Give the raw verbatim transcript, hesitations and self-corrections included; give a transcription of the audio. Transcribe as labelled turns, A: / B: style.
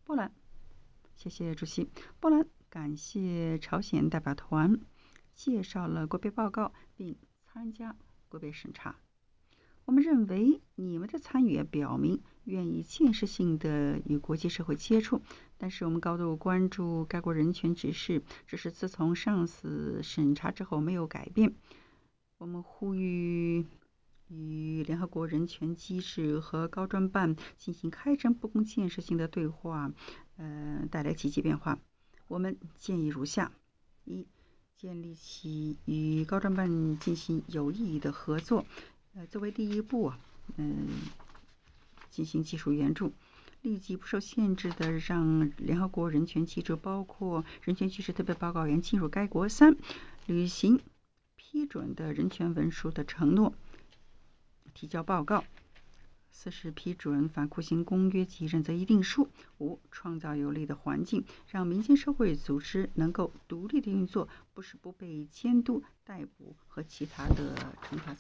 A: 波兰，谢谢主席。波兰感谢朝鲜代表团介绍了国别报告并参加国别审查。我们认为你们的参与表明愿意建设性的与国际社会接触，但是我们高度关注该国人权指示，只是自从上次审查之后没有改变。我们呼吁与联合国人权机制和高专办进行开展不公建设性的对话，呃，带来积极变化。我们建议如下：一、建立起与高专办进行有意义的合作，呃，作为第一步啊，嗯，进行技术援助，立即不受限制的让联合国人权机制，包括人权机制特别报告员进入该国。三、履行批准的人权文书的承诺，提交报告。四是批准反酷刑公约及认责议定书。五、创造有利的环境，让民间社会组织能够独立的运作，不是不被监督、逮捕和其他的惩罚。